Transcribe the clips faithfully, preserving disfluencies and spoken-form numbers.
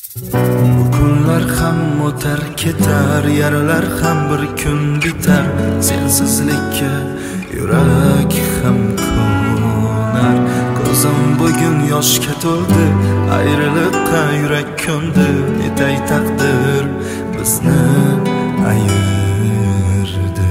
Bu kunlar ham o'tar ketar, yaralar ham bir kun bitar. Sensizlikka yurak ham ko'nar. Ko'zim bugun yoshga to'ldi, ayriliqqa yurak ko'ndi. Netay taqdir bizni ayirdi.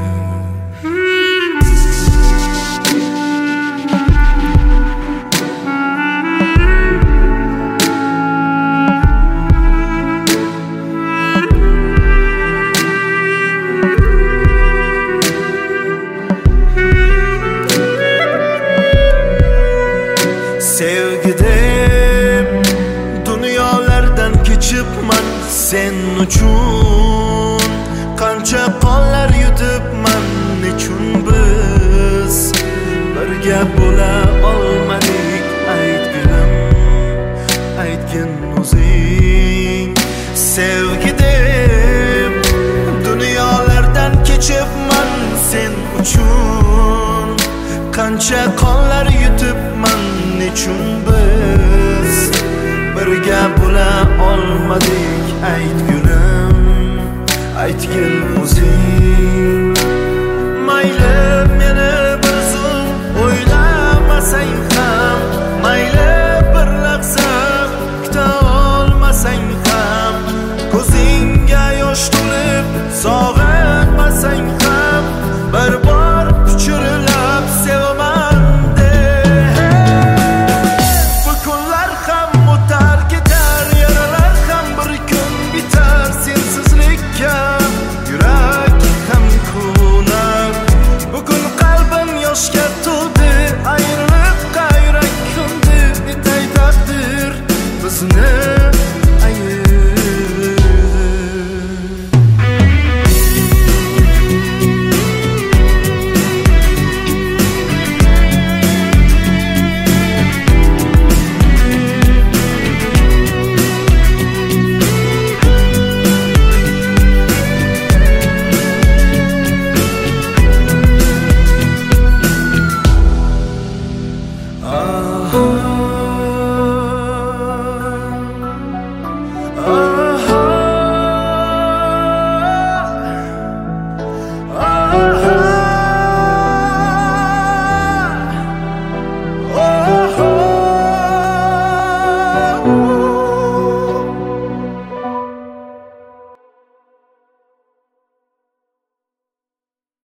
Sevgidim, dunyolardan kechibman sen uchun. Qancha qonlar yutibman, nechun biz birga bo'la olmadik? Aytgin, aytgin o'zing. Sevgidim, dunyolardan kechibman sen uchun. Qancha qonlar yutibman, nechun biz birga bo'la olmadik? Aytgin